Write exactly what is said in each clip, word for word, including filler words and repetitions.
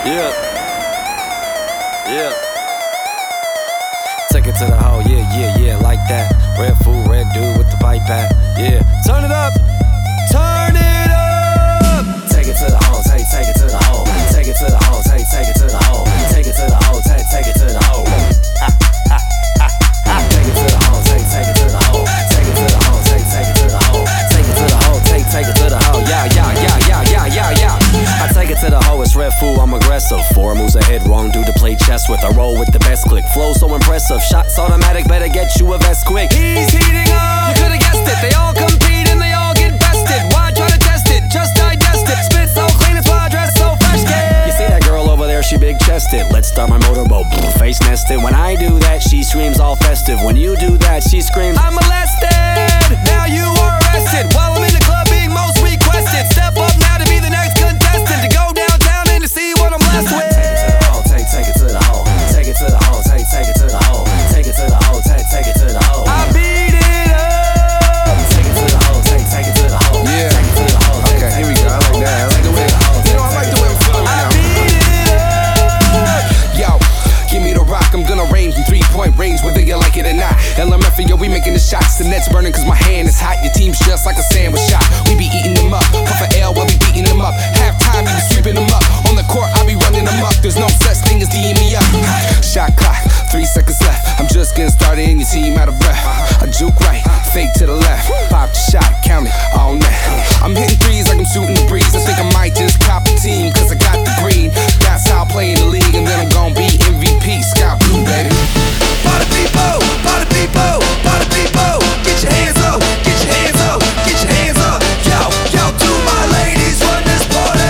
Yeah. Yeah. Take it to the hole, yeah, yeah, yeah, like that. Red fool, red dude with the pipe pack. Yeah. Turn it up. Turn it up. Take it to the hole, take, take it to the hole. Take it to the hole, take, take it to the hole. Take it to the hole, take, take it to the hole. Ha, ha, ha, ha. Take it to the hole, take, take it to the hole. Take it to the hole, take, take it to the hole. Take it to the hole, take, take it to the hole. Yeah, yeah, yeah, yeah, yeah, yeah, yeah. I take it to the hoe, it's red fool, I'm aggressive. Four moves ahead, wrong dude to play chess with. I roll with the best click, flow so impressive. Shots automatic, better get you a vest quick. He's heating up, you could've guessed it. They all compete and they all get bested. Why try to test it? Just digest it. Spit so clean, it's why I dress so fresh, kid. You see that girl over there, she big chested. Let's start my motorboat, face nested. When I do that, she screams all festive. When you do that, she screams, I'm molested. Now you are arrested. While I'm in the club being most requested. Step up now to be the next contestant. To go downtown and to see what I'm blessed with. Take, take it to the hole. Take it to the hole. Take, take it to the hole. Take it to the hole. Take, take it to the hole. I beat it up. Take it to the hole. Take, take it to the hole. Yeah. Take it to the hole. Okay, here we go. I like that. I like the way. You know, I like the way I'm feeling I now. beat it up. Yo, give me the rock. I'm gonna range from three-point range, whether you like it or not. L M F and yo, we making the shots. The net's burning cause my hand is hot. Your team's just like a sandwich shop. We be eating them up. Puff a L while we beating them up. Halftime, we be sweeping them up. On the court, I be running them up. There's no such thing as D'ing me up. Shot clock, three seconds left. I'm just getting started and your team out of breath. I juke right, fake to the left. Pop the shot, count it all night. I'm hitting threes like I'm shooting the breeze. I think I might just cop a team cause I got the green. That's how I play in the league and then I'm gon' be M V P. Scott Blue, baby. Party people, party people, party people. Get your hands up, get your hands up, get your hands up. Yo, yo, to my ladies, run this party.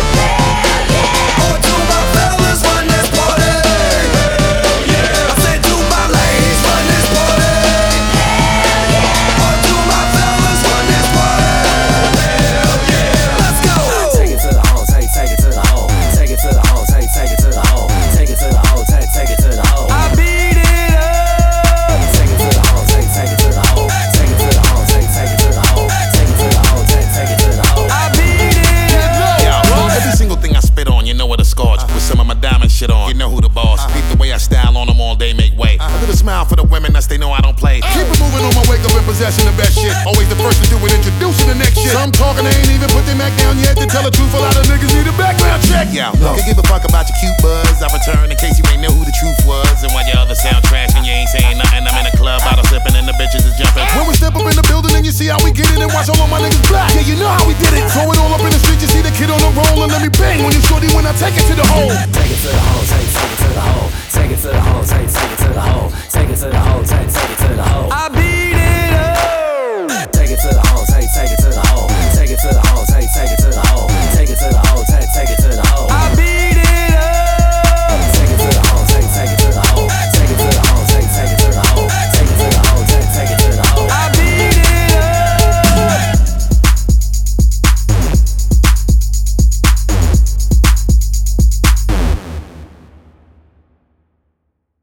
Or to my fellas, run this party. I said to my ladies, run this party. Or to my fellas, run this party. Let's go. Take it to the hole, take, take it to the hole. Take it to the hole, take, take it to the hole. Take it to the hole, take, take it to the hole. I beat it up. Take it to the hole, take, take it to the hole. Take it to the hole, take, take it to the hole. Take it to the hole, take, take it to the hole. I beat it up. Yo, every single thing I spit on, you know what a scorch. With some of my diamond shit on, you know who the boss. Beat the way I style on them all day, make way. A little smile for the women, that's they know I don't play. Keep it moving on my wake up in possession of best shit. Always the first to do it, introducing the next shit. Some talking, they ain't even put their Mac down yet. To tell the truth, a lot of niggas need a background check. Yo, could give a fuck about your cute buzz. I return in case you ain't know who the truth was. And while your other sound trash and you ain't saying nothing, I'm in a club, bottle sipping and the bitches is jumping. When we step up in the building and you see how we get it and watch all of my niggas black. Yeah, you know how we did it. Throw it all up in the street, you see the kid on the roll and let me bang when you shorty when I take it to the hole. Take it to the hole, take, take it to the hole. Take it to the hole, take, take it to the hole.